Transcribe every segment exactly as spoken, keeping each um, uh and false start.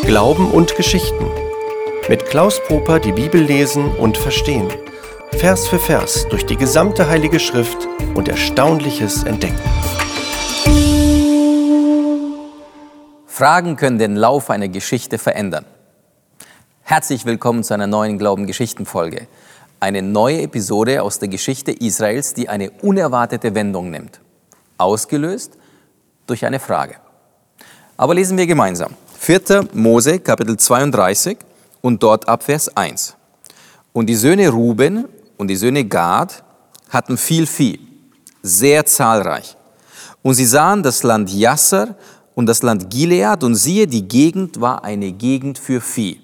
Glauben und Geschichten. Mit Klaus Poper die Bibel lesen und verstehen. Vers für Vers durch die gesamte Heilige Schrift und Erstaunliches entdecken. Fragen können den Lauf einer Geschichte verändern. Herzlich willkommen zu einer neuen Glauben-Geschichten-Folge. Eine neue Episode aus der Geschichte Israels, die eine unerwartete Wendung nimmt. Ausgelöst durch eine Frage. Aber lesen wir gemeinsam. vierter Mose, Kapitel zweiunddreißig und dort ab Vers eins. Und die Söhne Ruben und die Söhne Gad hatten viel Vieh, sehr zahlreich. Und sie sahen das Land Jasser und das Land Gilead, und siehe, die Gegend war eine Gegend für Vieh.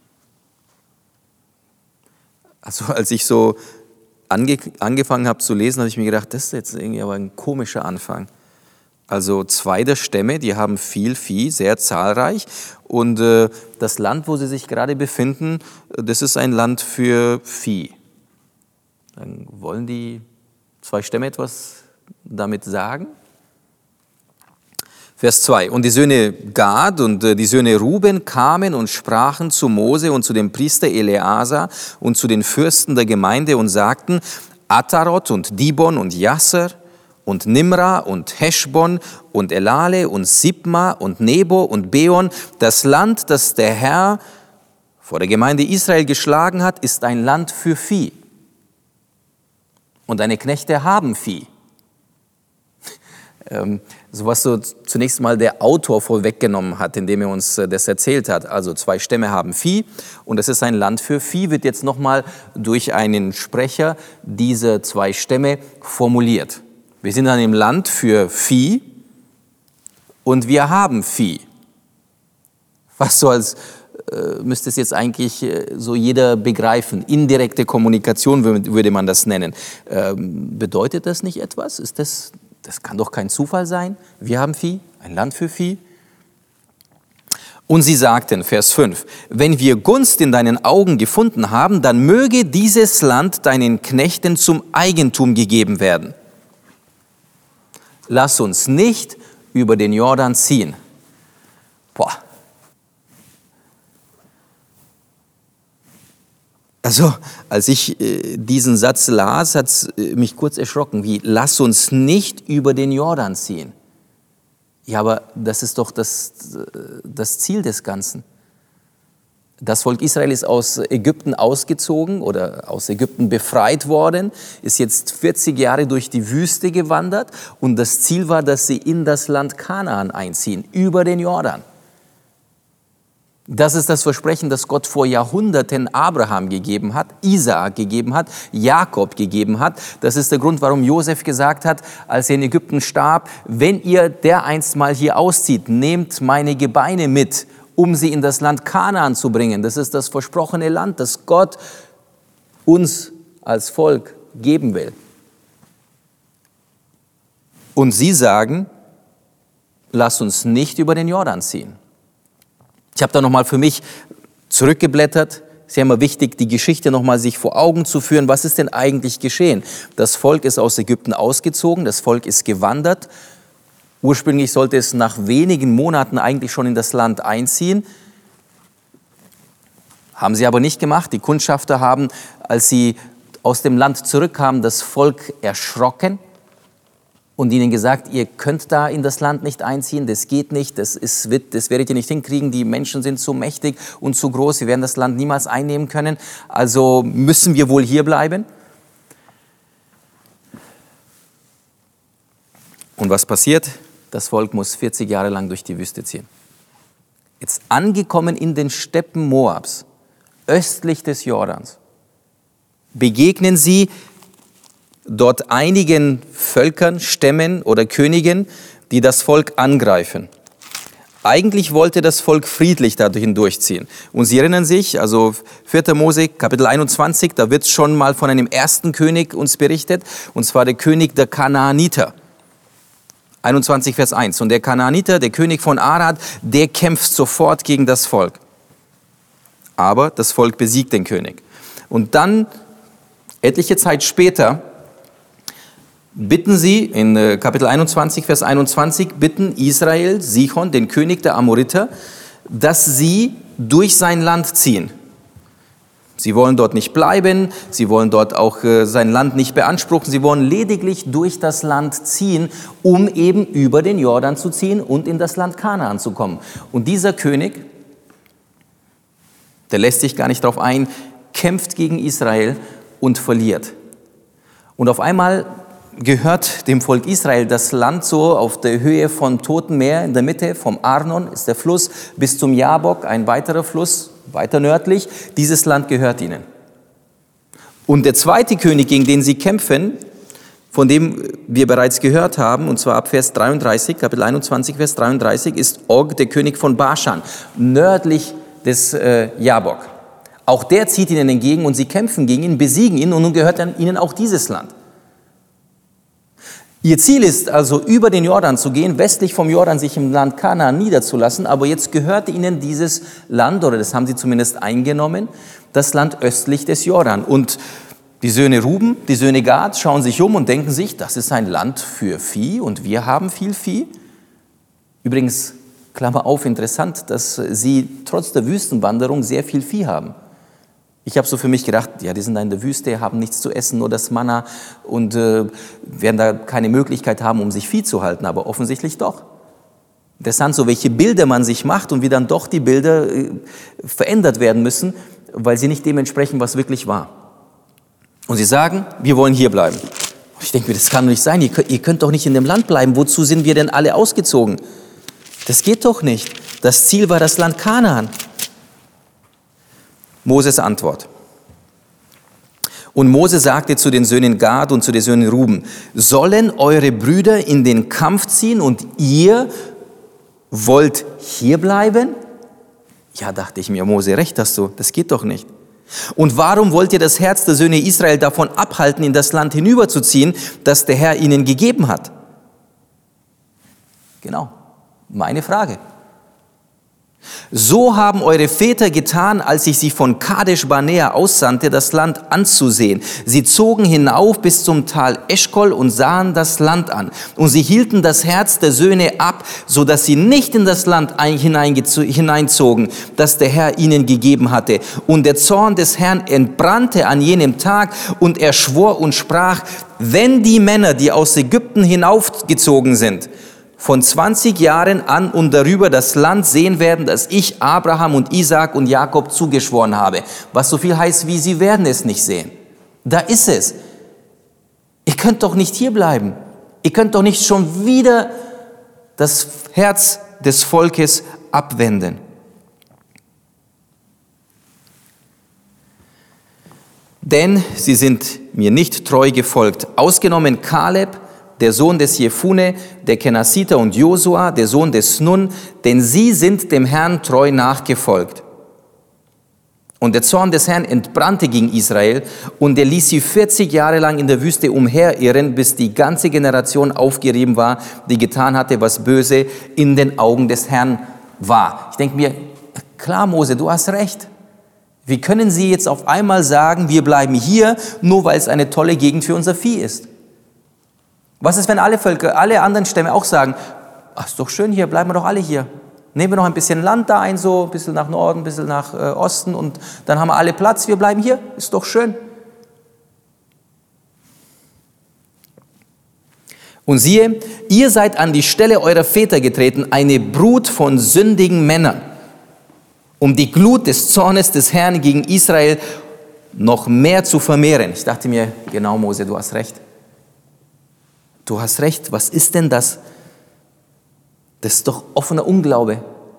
Also als ich so ange, angefangen habe zu lesen, habe ich mir gedacht, das ist jetzt irgendwie aber ein komischer Anfang. Also zwei der Stämme, die haben viel Vieh, sehr zahlreich. Und äh, das Land, wo sie sich gerade befinden, das ist ein Land für Vieh. Dann wollen die zwei Stämme etwas damit sagen? Vers zwei. Und die Söhne Gad und die Söhne Ruben kamen und sprachen zu Mose und zu dem Priester Eleazar und zu den Fürsten der Gemeinde und sagten, Ataroth und Dibon und Jasser und Nimra und Heschbon und Elale und Sibma und Nebo und Beon, das Land, das der Herr vor der Gemeinde Israel geschlagen hat, ist ein Land für Vieh. Und deine Knechte haben Vieh. Ähm, so was so zunächst mal der Autor vorweggenommen hat, indem er uns das erzählt hat. Also zwei Stämme haben Vieh und es ist ein Land für Vieh, wird jetzt nochmal durch einen Sprecher dieser zwei Stämme formuliert. Wir sind in einem Land für Vieh und wir haben Vieh. Was so als äh, müsste es jetzt eigentlich äh, so jeder begreifen. Indirekte Kommunikation würde man das nennen. Ähm, bedeutet das nicht etwas? Ist das Das kann doch kein Zufall sein. Wir haben Vieh, ein Land für Vieh. Und sie sagten, Vers fünf, wenn wir Gunst in deinen Augen gefunden haben, dann möge dieses Land deinen Knechten zum Eigentum gegeben werden. Lass uns nicht über den Jordan ziehen. Boah. Also, als ich äh, diesen Satz las, hat es äh, mich kurz erschrocken, wie, lass uns nicht über den Jordan ziehen. Ja, aber das ist doch das, das Ziel des Ganzen. Das Volk Israel ist aus Ägypten ausgezogen oder aus Ägypten befreit worden, ist jetzt vierzig Jahre durch die Wüste gewandert und das Ziel war, dass sie in das Land Kanaan einziehen, über den Jordan. Das ist das Versprechen, das Gott vor Jahrhunderten Abraham gegeben hat, Isaak gegeben hat, Jakob gegeben hat. Das ist der Grund, warum Josef gesagt hat, als er in Ägypten starb, wenn ihr dereinst mal hier auszieht, nehmt meine Gebeine mit, um sie in das Land Kanaan zu bringen. Das ist das versprochene Land, das Gott uns als Volk geben will. Und sie sagen, lasst uns nicht über den Jordan ziehen. Ich habe da nochmal für mich zurückgeblättert. Es ist ja immer wichtig, die Geschichte nochmal sich vor Augen zu führen. Was ist denn eigentlich geschehen? Das Volk ist aus Ägypten ausgezogen, das Volk ist gewandert. Ursprünglich sollte es nach wenigen Monaten eigentlich schon in das Land einziehen. Haben sie aber nicht gemacht. Die Kundschafter haben, als sie aus dem Land zurückkamen, das Volk erschrocken und ihnen gesagt, ihr könnt da in das Land nicht einziehen, das geht nicht, das, ist, das werdet ihr nicht hinkriegen, die Menschen sind zu mächtig und zu groß, wir werden das Land niemals einnehmen können, also müssen wir wohl hier bleiben. Und was passiert? Das Volk muss vierzig Jahre lang durch die Wüste ziehen. Jetzt angekommen in den Steppen Moabs, östlich des Jordans, begegnen sie dort einigen Völkern, Stämmen oder Königen, die das Volk angreifen. Eigentlich wollte das Volk friedlich dadurch hindurchziehen. Und Sie erinnern sich, also vierter Mose, Kapitel einundzwanzig, da wird schon mal von einem ersten König uns berichtet, und zwar der König der Kanaaniter. einundzwanzig, Vers eins. Und der Kanaaniter, der König von Arad, der kämpft sofort gegen das Volk. Aber das Volk besiegt den König. Und dann, etliche Zeit später, bitten sie, in Kapitel einundzwanzig, Vers einundzwanzig, bitten Israel, Sichon, den König der Amoriter, dass sie durch sein Land ziehen. Sie wollen dort nicht bleiben, sie wollen dort auch äh, sein Land nicht beanspruchen, sie wollen lediglich durch das Land ziehen, um eben über den Jordan zu ziehen und in das Land Kanaan zu kommen. Und dieser König, der lässt sich gar nicht darauf ein, kämpft gegen Israel und verliert. Und auf einmal gehört dem Volk Israel das Land so auf der Höhe von Toten Meer, in der Mitte vom Arnon ist der Fluss, bis zum Jabok, ein weiterer Fluss, weiter nördlich. Dieses Land gehört ihnen. Und der zweite König, gegen den sie kämpfen, von dem wir bereits gehört haben, und zwar ab Vers dreiunddreißig, Kapitel einundzwanzig, Vers dreiunddreißig, ist Og, der König von Baschan, nördlich des äh, Jabok. Auch der zieht ihnen entgegen und sie kämpfen gegen ihn, besiegen ihn und nun gehört dann ihnen auch dieses Land. Ihr Ziel ist also, über den Jordan zu gehen, westlich vom Jordan sich im Land Kanaan niederzulassen, aber jetzt gehört ihnen dieses Land, oder das haben sie zumindest eingenommen, das Land östlich des Jordan. Und die Söhne Ruben, die Söhne Gad schauen sich um und denken sich, das ist ein Land für Vieh und wir haben viel Vieh. Übrigens, Klammer auf, interessant, dass sie trotz der Wüstenwanderung sehr viel Vieh haben. Ich habe so für mich gedacht, ja, die sind da in der Wüste, haben nichts zu essen, nur das Manna und äh, werden da keine Möglichkeit haben, um sich Vieh zu halten, aber offensichtlich doch. Interessant, so welche Bilder man sich macht und wie dann doch die Bilder äh, verändert werden müssen, weil sie nicht dem entsprechen, was wirklich war. Und sie sagen, wir wollen hier bleiben. Und ich denke mir, das kann doch nicht sein, ihr könnt, ihr könnt doch nicht in dem Land bleiben, wozu sind wir denn alle ausgezogen? Das geht doch nicht. Das Ziel war das Land Kanaan. Moses Antwort. Und Mose sagte zu den Söhnen Gad und zu den Söhnen Ruben, sollen eure Brüder in den Kampf ziehen und ihr wollt hier bleiben? Ja, dachte ich mir, Mose, recht hast du, das geht doch nicht. Und warum wollt ihr das Herz der Söhne Israel davon abhalten, in das Land hinüberzuziehen, das der Herr ihnen gegeben hat? Genau, meine Frage. So haben eure Väter getan, als ich sie von Kadesh Barnea aussandte, das Land anzusehen. Sie zogen hinauf bis zum Tal Eschkol und sahen das Land an. Und sie hielten das Herz der Söhne ab, so dass sie nicht in das Land hineinzogen, das der Herr ihnen gegeben hatte. Und der Zorn des Herrn entbrannte an jenem Tag und er schwor und sprach, wenn die Männer, die aus Ägypten hinaufgezogen sind, von zwanzig Jahren an und darüber das Land sehen werden, das ich Abraham und Isaak und Jakob zugeschworen habe. Was so viel heißt, wie sie werden es nicht sehen. Da ist es. Ihr könnt doch nicht hier bleiben. Ihr könnt doch nicht schon wieder das Herz des Volkes abwenden. Denn sie sind mir nicht treu gefolgt, ausgenommen Kaleb, der Sohn des Jefune, der Kenasiter und Josua, der Sohn des Nun, denn sie sind dem Herrn treu nachgefolgt. Und der Zorn des Herrn entbrannte gegen Israel und er ließ sie vierzig Jahre lang in der Wüste umherirren, bis die ganze Generation aufgerieben war, die getan hatte, was böse in den Augen des Herrn war. Ich denke mir, klar Mose, du hast recht. Wie können sie jetzt auf einmal sagen, wir bleiben hier, nur weil es eine tolle Gegend für unser Vieh ist? Was ist, wenn alle Völker, alle anderen Stämme auch sagen, ach, ist doch schön hier, bleiben wir doch alle hier. Nehmen wir noch ein bisschen Land da ein, so ein bisschen nach Norden, ein bisschen nach äh, Osten und dann haben wir alle Platz, wir bleiben hier, ist doch schön. Und siehe, ihr seid an die Stelle eurer Väter getreten, eine Brut von sündigen Männern, um die Glut des Zornes des Herrn gegen Israel noch mehr zu vermehren. Ich dachte mir, genau Mose, du hast recht. Du hast recht, was ist denn das? Das ist doch offener Unglaube.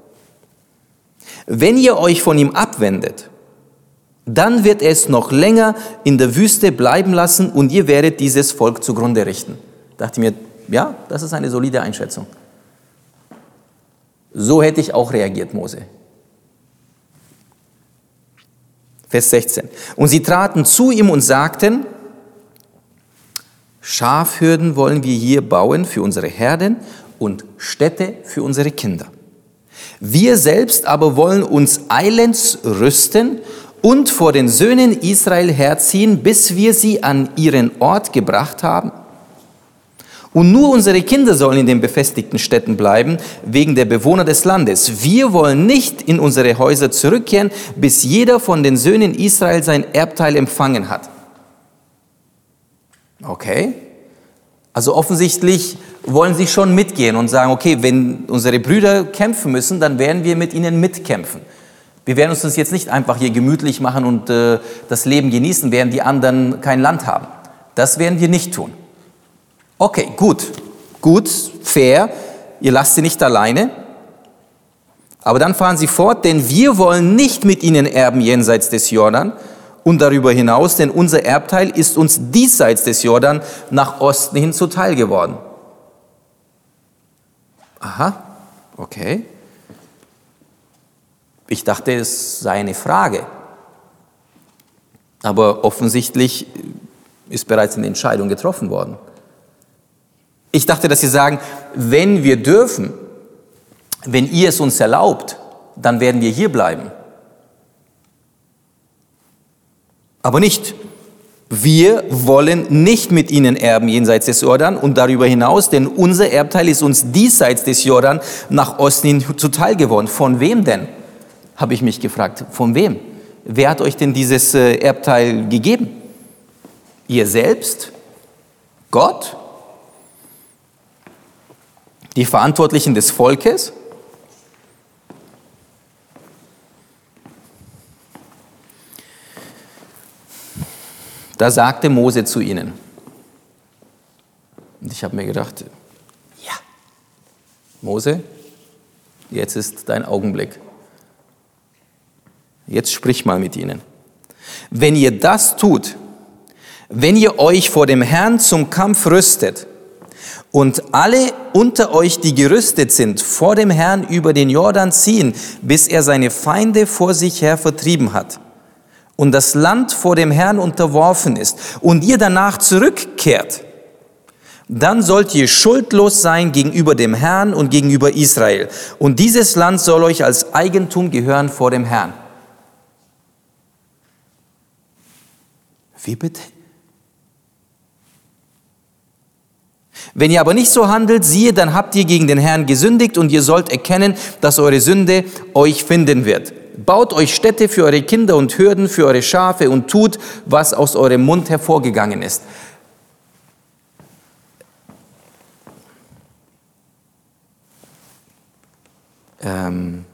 Wenn ihr euch von ihm abwendet, dann wird er es noch länger in der Wüste bleiben lassen und ihr werdet dieses Volk zugrunde richten. Da dachte ich mir, ja, das ist eine solide Einschätzung. So hätte ich auch reagiert, Mose. Vers sechzehn. Und sie traten zu ihm und sagten, Schafhürden wollen wir hier bauen für unsere Herden und Städte für unsere Kinder. Wir selbst aber wollen uns eilends rüsten und vor den Söhnen Israel herziehen, bis wir sie an ihren Ort gebracht haben. Und nur unsere Kinder sollen in den befestigten Städten bleiben, wegen der Bewohner des Landes. Wir wollen nicht in unsere Häuser zurückkehren, bis jeder von den Söhnen Israel sein Erbteil empfangen hat. Okay. Also offensichtlich wollen sie schon mitgehen und sagen, okay, wenn unsere Brüder kämpfen müssen, dann werden wir mit ihnen mitkämpfen. Wir werden uns das jetzt nicht einfach hier gemütlich machen und äh, das Leben genießen, während die anderen kein Land haben. Das werden wir nicht tun. Okay, gut, gut, fair, ihr lasst sie nicht alleine. Aber dann fahren sie fort, denn wir wollen nicht mit ihnen erben jenseits des Jordan und darüber hinaus, denn unser Erbteil ist uns diesseits des Jordan nach Osten hin zuteil geworden. Aha, okay. Ich dachte, es sei eine Frage. Aber offensichtlich ist bereits eine Entscheidung getroffen worden. Ich dachte, dass Sie sagen, wenn wir dürfen, wenn ihr es uns erlaubt, dann werden wir hier bleiben. Aber nicht, wir wollen nicht mit ihnen erben jenseits des Jordan und darüber hinaus, denn unser Erbteil ist uns diesseits des Jordan nach Osten hin zuteil geworden. Von wem denn? Habe ich mich gefragt. Von wem? Wer hat euch denn dieses Erbteil gegeben? Ihr selbst? Gott? Die Verantwortlichen des Volkes? Da sagte Mose zu ihnen. Und ich habe mir gedacht, ja, Mose, jetzt ist dein Augenblick. Jetzt sprich mal mit ihnen. Wenn ihr das tut, wenn ihr euch vor dem Herrn zum Kampf rüstet und alle unter euch, die gerüstet sind, vor dem Herrn über den Jordan ziehen, bis er seine Feinde vor sich her vertrieben hat und das Land vor dem Herrn unterworfen ist und ihr danach zurückkehrt, dann sollt ihr schuldlos sein gegenüber dem Herrn und gegenüber Israel. Und dieses Land soll euch als Eigentum gehören vor dem Herrn. Wie bitte? Wenn ihr aber nicht so handelt, siehe, dann habt ihr gegen den Herrn gesündigt und ihr sollt erkennen, dass eure Sünde euch finden wird. Baut euch Städte für eure Kinder und Hürden, für eure Schafe und tut, was aus eurem Mund hervorgegangen ist. Ähm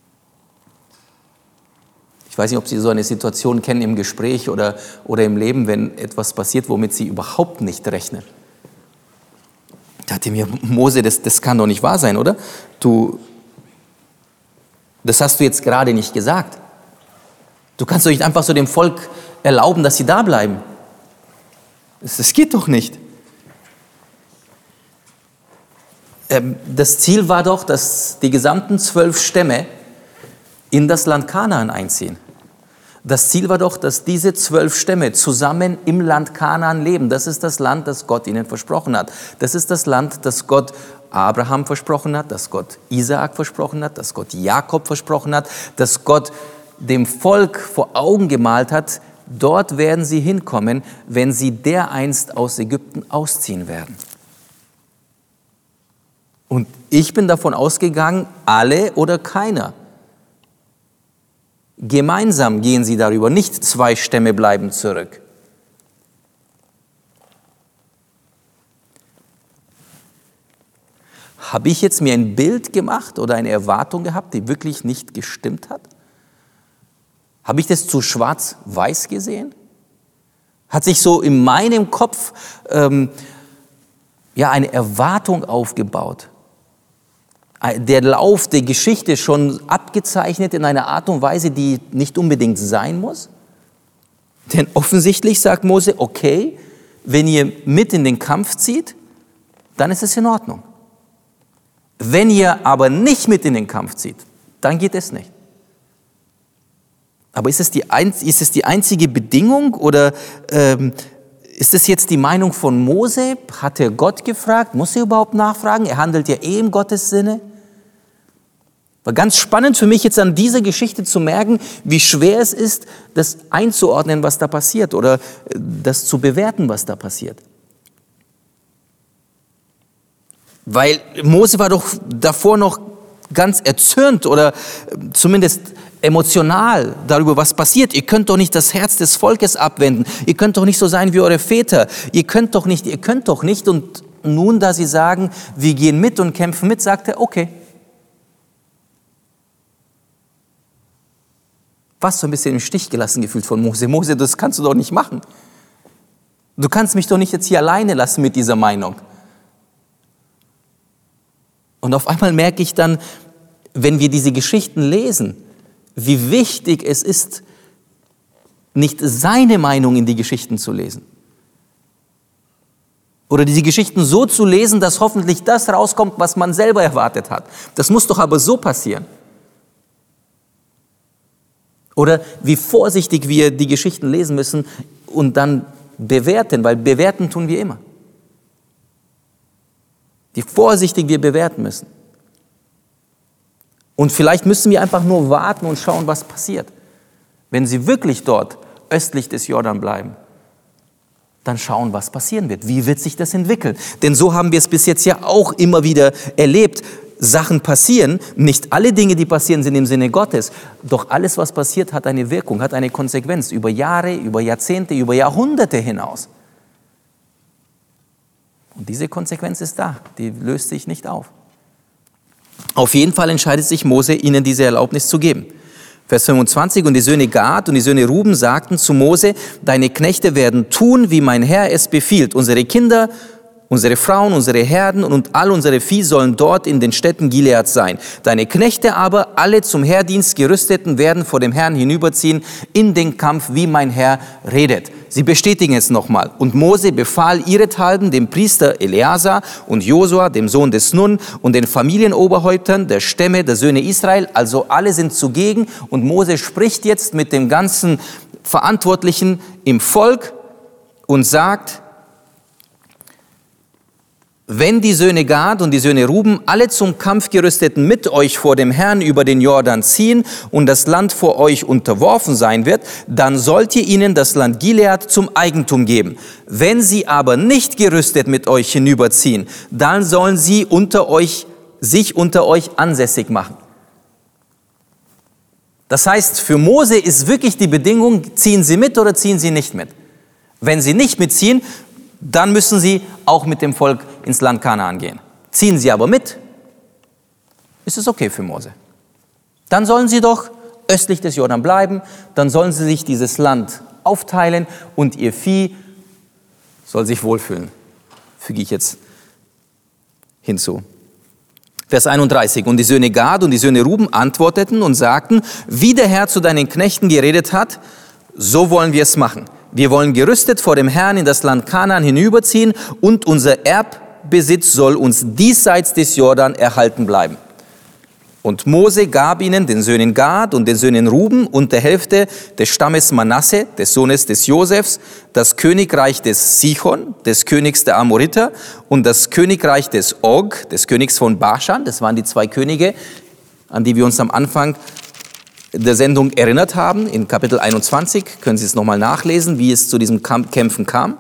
Ich weiß nicht, ob Sie so eine Situation kennen im Gespräch oder, oder im Leben, wenn etwas passiert, womit Sie überhaupt nicht rechnen. Da dachte mir, Mose, das, das kann doch nicht wahr sein, oder? Du, das hast du jetzt gerade nicht gesagt. Du kannst doch nicht einfach so dem Volk erlauben, dass sie da bleiben. Das, das geht doch nicht. Ähm, das Ziel war doch, dass die gesamten zwölf Stämme in das Land Kanaan einziehen. Das Ziel war doch, dass diese zwölf Stämme zusammen im Land Kanaan leben. Das ist das Land, das Gott ihnen versprochen hat. Das ist das Land, das Gott Abraham versprochen hat, das Gott Isaak versprochen hat, das Gott Jakob versprochen hat, das Gott dem Volk vor Augen gemalt hat. Dort werden sie hinkommen, wenn sie dereinst aus Ägypten ausziehen werden. Und ich bin davon ausgegangen, alle oder keiner. Gemeinsam gehen sie darüber, nicht zwei Stämme bleiben zurück. Habe ich jetzt mir ein Bild gemacht oder eine Erwartung gehabt, die wirklich nicht gestimmt hat? Habe ich das zu schwarz-weiß gesehen? Hat sich so in meinem Kopf ähm, ja, eine Erwartung aufgebaut? Der Lauf der Geschichte schon abgezeichnet in einer Art und Weise, die nicht unbedingt sein muss? Denn offensichtlich sagt Mose, okay, wenn ihr mit in den Kampf zieht, dann ist es in Ordnung. Wenn ihr aber nicht mit in den Kampf zieht, dann geht es nicht. Aber ist es die, ist es die einzige Bedingung oder ähm, ist es jetzt die Meinung von Mose? Hat er Gott gefragt? Muss er überhaupt nachfragen? Er handelt ja eh im Gottes Sinne. War ganz spannend für mich jetzt an dieser Geschichte zu merken, wie schwer es ist, das einzuordnen, was da passiert oder das zu bewerten, was da passiert. Weil Mose war doch davor noch ganz erzürnt oder zumindest emotional darüber, was passiert. Ihr könnt doch nicht das Herz des Volkes abwenden. Ihr könnt doch nicht so sein wie eure Väter. Ihr könnt doch nicht, ihr könnt doch nicht. Und nun, da sie sagen, wir gehen mit und kämpfen mit, sagt er, okay. Was so ein bisschen im Stich gelassen gefühlt von Mose. Mose, das kannst du doch nicht machen. Du kannst mich doch nicht jetzt hier alleine lassen mit dieser Meinung. Und auf einmal merke ich dann, wenn wir diese Geschichten lesen, wie wichtig es ist, nicht seine Meinung in die Geschichten zu lesen. Oder diese Geschichten so zu lesen, dass hoffentlich das rauskommt, was man selber erwartet hat. Das muss doch aber so passieren. Oder wie vorsichtig wir die Geschichten lesen müssen und dann bewerten, weil bewerten tun wir immer. Wie vorsichtig wir bewerten müssen. Und vielleicht müssen wir einfach nur warten und schauen, was passiert. Wenn sie wirklich dort östlich des Jordan bleiben, dann schauen, was passieren wird. Wie wird sich das entwickeln? Denn so haben wir es bis jetzt ja auch immer wieder erlebt. Sachen passieren, nicht alle Dinge, die passieren, sind im Sinne Gottes. Doch alles, was passiert, hat eine Wirkung, hat eine Konsequenz über Jahre, über Jahrzehnte, über Jahrhunderte hinaus. Und diese Konsequenz ist da, die löst sich nicht auf. Auf jeden Fall entscheidet sich Mose, ihnen diese Erlaubnis zu geben. Vers fünfundzwanzig, und die Söhne Gad und die Söhne Ruben sagten zu Mose, deine Knechte werden tun, wie mein Herr es befiehlt. Unsere Kinder, unsere Frauen, unsere Herden und all unsere Vieh sollen dort in den Städten Gileads sein. Deine Knechte aber, alle zum Heerdienst Gerüsteten, werden vor dem Herrn hinüberziehen in den Kampf, wie mein Herr redet. Sie bestätigen es nochmal. Und Mose befahl ihrethalben dem Priester Eleazar und Josua, dem Sohn des Nun, und den Familienoberhäuptern der Stämme der Söhne Israel, also alle sind zugegen. Und Mose spricht jetzt mit dem ganzen Verantwortlichen im Volk und sagt, wenn die Söhne Gad und die Söhne Ruben alle zum Kampf gerüsteten mit euch vor dem Herrn über den Jordan ziehen und das Land vor euch unterworfen sein wird, dann sollt ihr ihnen das Land Gilead zum Eigentum geben. Wenn sie aber nicht gerüstet mit euch hinüberziehen, dann sollen sie unter euch, sich unter euch ansässig machen. Das heißt, für Mose ist wirklich die Bedingung, ziehen sie mit oder ziehen sie nicht mit. Wenn sie nicht mitziehen, dann müssen sie auch mit dem Volk ins Land Kanaan gehen. Ziehen sie aber mit, ist es okay für Mose. Dann sollen sie doch östlich des Jordan bleiben, dann sollen sie sich dieses Land aufteilen und ihr Vieh soll sich wohlfühlen. Füge ich jetzt hinzu. Vers einunddreißig, und die Söhne Gad und die Söhne Ruben antworteten und sagten, wie der Herr zu deinen Knechten geredet hat, so wollen wir es machen. Wir wollen gerüstet vor dem Herrn in das Land Kanaan hinüberziehen und unser Erbbesitz soll uns diesseits des Jordan erhalten bleiben. Und Mose gab ihnen, den Söhnen Gad und den Söhnen Ruben und der Hälfte des Stammes Manasse, des Sohnes des Josefs, das Königreich des Sichon, des Königs der Amoriter, und das Königreich des Og, des Königs von Baschan. Das waren die zwei Könige, an die wir uns am Anfang der Sendung erinnert haben. In Kapitel einundzwanzig können Sie es nochmal nachlesen, wie es zu diesen Kämpfen kam.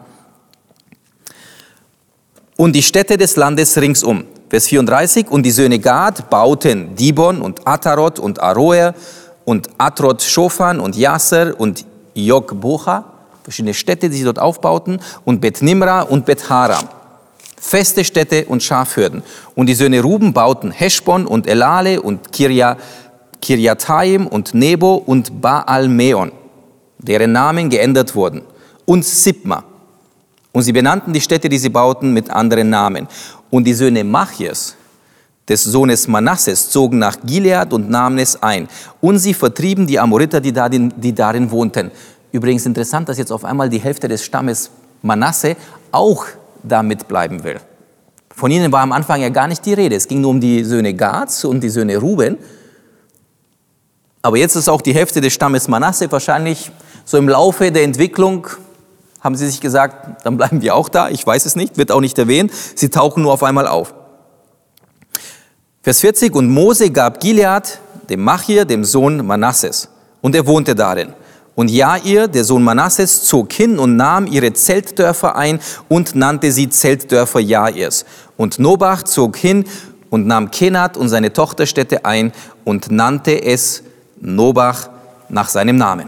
Und die Städte des Landes ringsum. Vers vierunddreißig, und die Söhne Gad bauten Dibon und Atarot und Aroer und Atrot Schofan und Jasser und Jogbocha, verschiedene Städte, die sie dort aufbauten, und Bet Nimra und Bet Haram, feste Städte und Schafhürden. Und die Söhne Ruben bauten Heschbon und Elale und Kirja, Kirjataim und Nebo und Baal-Meon, deren Namen geändert wurden, und Sibma. Und sie benannten die Städte, die sie bauten, mit anderen Namen. Und die Söhne Machias, des Sohnes Manasses, zogen nach Gilead und nahmen es ein. Und sie vertrieben die Amoriter, die darin, die darin wohnten. Übrigens interessant, dass jetzt auf einmal die Hälfte des Stammes Manasse auch da mitbleiben will. Von ihnen war am Anfang ja gar nicht die Rede. Es ging nur um die Söhne Gads und die Söhne Ruben. Aber jetzt ist auch die Hälfte des Stammes Manasse wahrscheinlich so im Laufe der Entwicklung, haben sie sich gesagt, dann bleiben wir auch da. Ich weiß es nicht, wird auch nicht erwähnt. Sie tauchen nur auf einmal auf. Vers vierzig, und Mose gab Gilead dem Machir, dem Sohn Manasses, und er wohnte darin. Und Jair, der Sohn Manasses, zog hin und nahm ihre Zeltdörfer ein und nannte sie Zeltdörfer Jairs. Und Nobach zog hin und nahm Kenat und seine Tochterstädte ein und nannte es Nobach nach seinem Namen.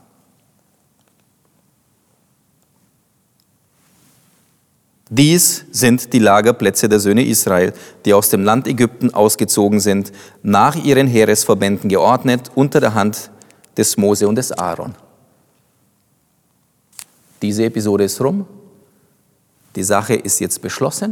Dies sind die Lagerplätze der Söhne Israel, die aus dem Land Ägypten ausgezogen sind, nach ihren Heeresverbänden geordnet, unter der Hand des Mose und des Aaron. Diese Episode ist rum. Die Sache ist jetzt beschlossen.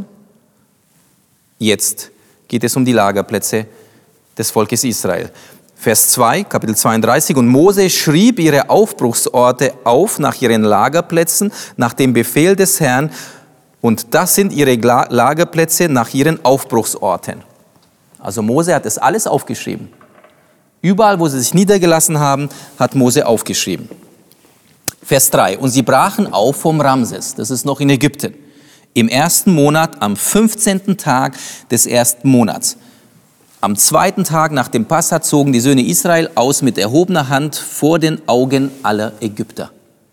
Jetzt geht es um die Lagerplätze des Volkes Israel. Vers zwei, Kapitel zweiunddreißig. Und Mose schrieb ihre Aufbruchsorte auf nach ihren Lagerplätzen, nach dem Befehl des Herrn. Und das sind ihre Lagerplätze nach ihren Aufbruchsorten. Also Mose hat das alles aufgeschrieben. Überall, wo sie sich niedergelassen haben, hat Mose aufgeschrieben. Vers drei. Und sie brachen auf vom Ramses, das ist noch in Ägypten, im ersten Monat, am fünfzehnten Tag des ersten Monats. Am zweiten Tag nach dem Passa zogen die Söhne Israel aus mit erhobener Hand vor den Augen aller Ägypter.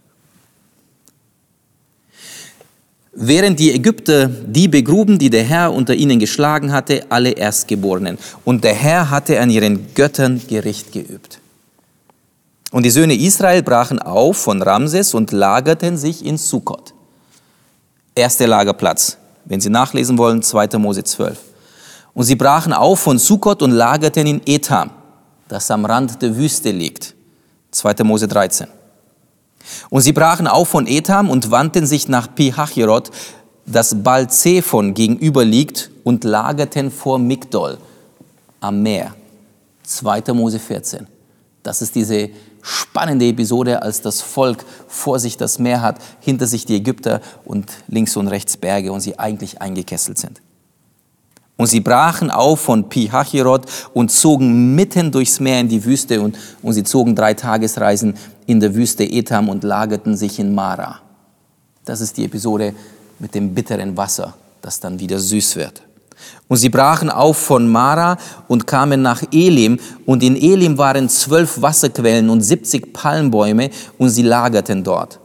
Während die Ägypter die begruben, die der Herr unter ihnen geschlagen hatte, alle Erstgeborenen. Und der Herr hatte an ihren Göttern Gericht geübt. Und die Söhne Israel brachen auf von Ramses und lagerten sich in Sukkot. Erster Lagerplatz, wenn Sie nachlesen wollen, zweiter Mose zwölf. Und sie brachen auf von Sukkot und lagerten in Etham, das am Rand der Wüste liegt. zweiter Mose dreizehn. Und sie brachen auf von Etham und wandten sich nach Pi-Hachirot, das Baal-Zephon gegenüber liegt, und lagerten vor Migdol am Meer. zweiter Mose vierzehn. Das ist diese spannende Episode, als das Volk vor sich das Meer hat, hinter sich die Ägypter und links und rechts Berge und sie eigentlich eingekesselt sind. Und sie brachen auf von Pi-Hachirot und zogen mitten durchs Meer in die Wüste und, und sie zogen drei Tagesreisen in der Wüste Etham und lagerten sich in Mara. Das ist die Episode mit dem bitteren Wasser, das dann wieder süß wird. Und sie brachen auf von Mara und kamen nach Elim, und in Elim waren zwölf Wasserquellen und siebzig Palmbäume, und sie lagerten dort.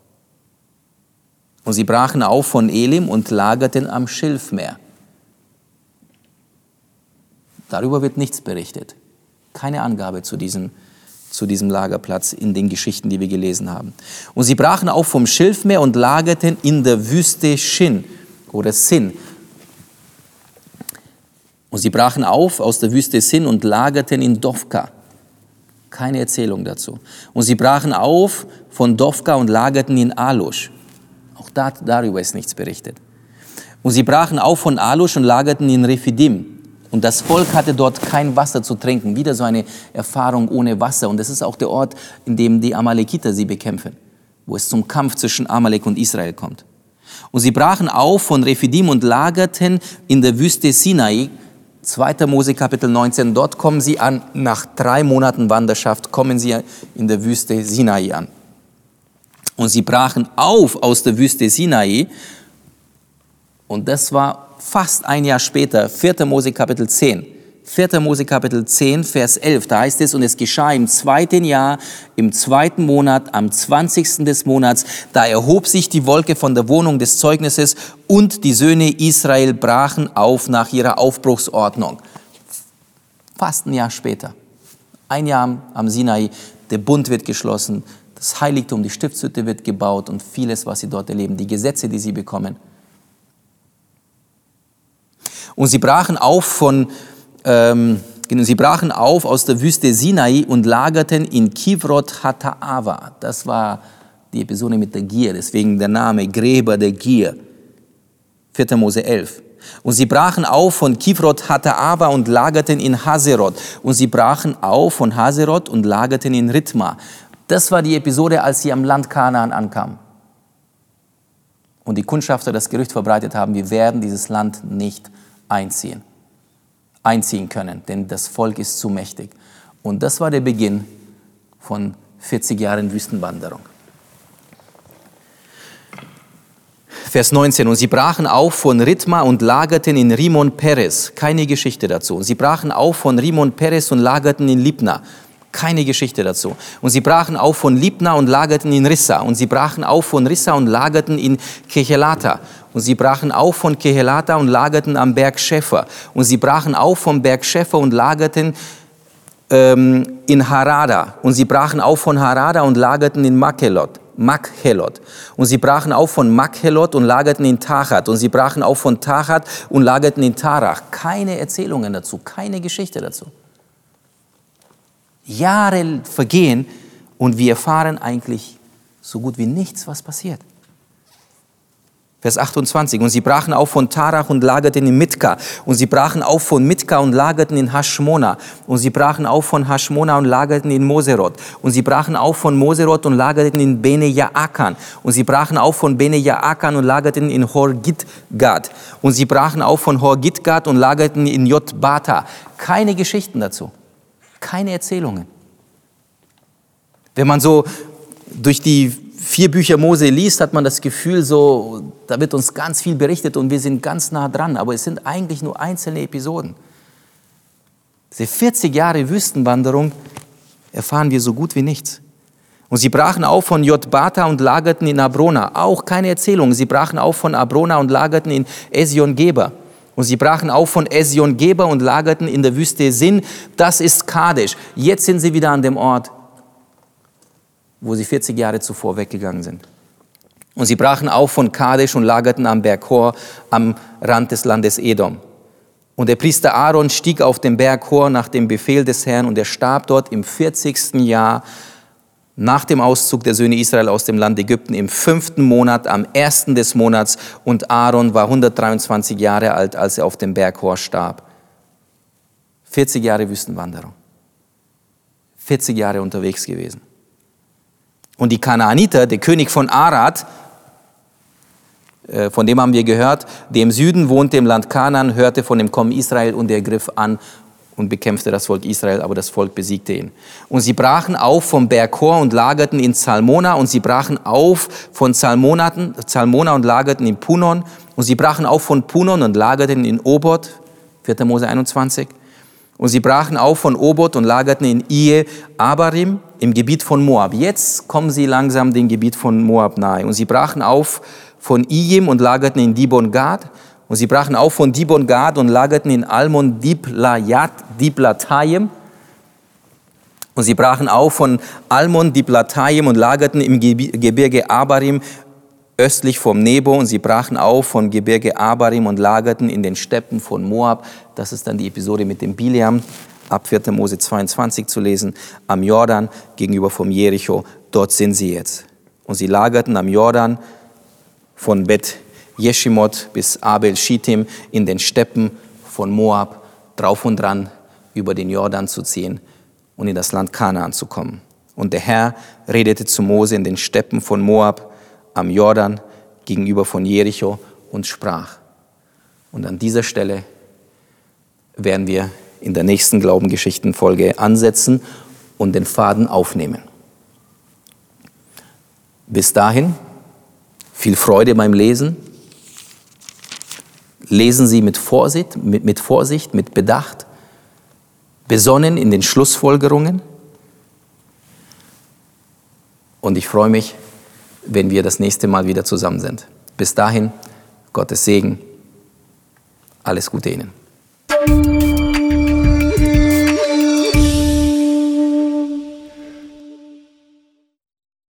Und sie brachen auf von Elim und lagerten am Schilfmeer. Darüber wird nichts berichtet. Keine Angabe zu diesem, zu diesem Lagerplatz in den Geschichten, die wir gelesen haben. Und sie brachen auf vom Schilfmeer und lagerten in der Wüste Shin oder Sin. Und sie brachen auf aus der Wüste Sin und lagerten in Dovka. Keine Erzählung dazu. Und sie brachen auf von Dovka und lagerten in Alush. Auch da, darüber ist nichts berichtet. Und sie brachen auf von Alush und lagerten in Rephidim. Und das Volk hatte dort kein Wasser zu trinken. Wieder so eine Erfahrung ohne Wasser. Und das ist auch der Ort, in dem die Amalekiter sie bekämpfen, wo es zum Kampf zwischen Amalek und Israel kommt. Und sie brachen auf von Rephidim und lagerten in der Wüste Sinai. zweiter Mose Kapitel neunzehn, dort kommen sie an, nach drei Monaten Wanderschaft kommen sie in der Wüste Sinai an. Und sie brachen auf aus der Wüste Sinai, und das war fast ein Jahr später, vierter Mose Kapitel zehn. vierter Mose Kapitel zehn, Vers elf, da heißt es, und es geschah im zweiten Jahr, im zweiten Monat, am zwanzigsten des Monats, da erhob sich die Wolke von der Wohnung des Zeugnisses, und die Söhne Israel brachen auf nach ihrer Aufbruchsordnung. Fast ein Jahr später, ein Jahr am Sinai, der Bund wird geschlossen, das Heiligtum, die Stiftshütte wird gebaut und vieles, was sie dort erleben, die Gesetze, die sie bekommen. Und sie brachen auf von, ähm, sie brachen auf aus der Wüste Sinai und lagerten in Kivrot Hataava. Das war die Episode mit der Gier, deswegen der Name Gräber der Gier. vierter Mose elf. Und sie brachen auf von Kivrot Hataava und lagerten in Haserot. Und sie brachen auf von Haserot und lagerten in Ritma. Das war die Episode, als sie am Land Kanaan ankamen. Und die Kundschafter das Gerücht verbreitet haben, wir werden dieses Land nicht einziehen, einziehen können, denn das Volk ist zu mächtig. Und das war der Beginn von vierzig Jahren Wüstenwanderung. Vers neunzehn, und sie brachen auf von Ritma und lagerten in Rimon Peres. Keine Geschichte dazu. Und sie brachen auf von Rimon Peres und lagerten in Libna. Keine Geschichte dazu. Und sie brachen auf von Libna und lagerten in Rissa. Und sie brachen auf von Rissa und lagerten in Kehelata. Und sie brachen auf von Kehelata und lagerten am Berg Schäfer. Und sie brachen auf vom Berg Schäfer und lagerten ähm, in Harada. Und sie brachen auf von Harada und lagerten in Makhelot. Makhelot. Und sie brachen auf von Makhelot und lagerten in Tachat. Und sie brachen auf von Tachat und lagerten in Tarach. Keine Erzählungen dazu, keine Geschichte dazu. Jahre vergehen und wir erfahren eigentlich so gut wie nichts, was passiert. Vers achtundzwanzig. Und sie brachen auf von Tarach und lagerten in Mitka. Und sie brachen auf von Mitka und lagerten in Haschmona. Und sie brachen auf von Haschmona und lagerten in Moserot. Und sie brachen auf von Moserot und lagerten in Bene Jaakan. Und sie brachen auf von Bene Jaakan und lagerten in Horgitgad. Und sie brachen auf von Horgitgad und lagerten in Jotbata. Keine Geschichten dazu. Keine Erzählungen. Wenn man so durch die vier Bücher Mose liest, hat man das Gefühl, so, da wird uns ganz viel berichtet und wir sind ganz nah dran. Aber es sind eigentlich nur einzelne Episoden. Diese vierzig Jahre Wüstenwanderung erfahren wir so gut wie nichts. Und sie brachen auf von Jotbata und lagerten in Abrona. Auch keine Erzählung. Sie brachen auf von Abrona und lagerten in Esion-Geber. Und sie brachen auf von Esion-Geber und lagerten in der Wüste Sin. Das ist Kadesh. Jetzt sind sie wieder an dem Ort, wo sie vierzig Jahre zuvor weggegangen sind. Und sie brachen auf von Kadesh und lagerten am Berg Hor, am Rand des Landes Edom. Und der Priester Aaron stieg auf den Berg Hor nach dem Befehl des Herrn und er starb dort im vierzigsten Jahr nach dem Auszug der Söhne Israel aus dem Land Ägypten im fünften Monat, am ersten des Monats. Und Aaron war hundertdreiundzwanzig Jahre alt, als er auf dem Berg Hor starb. vierzig Jahre Wüstenwanderung. vierzig Jahre unterwegs gewesen. Und die Kanaaniter, der König von Arad, von dem haben wir gehört, der im Süden wohnte im Land Kanaan, hörte von dem Kommen Israel und er griff an und bekämpfte das Volk Israel, aber das Volk besiegte ihn. Und sie brachen auf vom Berg Hor und lagerten in Zalmona und sie brachen auf von Zalmona und lagerten in Punon und sie brachen auf von Punon und lagerten in Obot, vierter Mose einundzwanzig. Und sie brachen auf von Obot und lagerten in Ie Abarim im Gebiet von Moab. Jetzt kommen sie langsam dem Gebiet von Moab nahe. Und sie brachen auf von Ijim und lagerten in Dibon Gad. Und sie brachen auf von Dibon Gad und lagerten in Almon Diblayat, Diblatayim. Und sie brachen auf von Almon Diblatayim und lagerten im Gebirge Abarim östlich vom Nebo. Und sie brachen auf von Gebirge Abarim und lagerten in den Steppen von Moab. Das ist dann die Episode mit dem Bileam, ab vierter Mose zweiundzwanzig zu lesen, am Jordan gegenüber vom Jericho. Dort sind sie jetzt. Und sie lagerten am Jordan von Bet Jeshimot bis Abel Shittim in den Steppen von Moab, drauf und dran über den Jordan zu ziehen und in das Land Kanaan zu kommen. Und der Herr redete zu Mose in den Steppen von Moab am Jordan gegenüber von Jericho und sprach. Und an dieser Stelle werden wir in der nächsten Glaubengeschichtenfolge ansetzen und den Faden aufnehmen. Bis dahin viel Freude beim Lesen. Lesen Sie mit Vorsicht, mit, mit Vorsicht, mit Bedacht, besonnen in den Schlussfolgerungen. Und ich freue mich, wenn wir das nächste Mal wieder zusammen sind. Bis dahin, Gottes Segen, alles Gute Ihnen.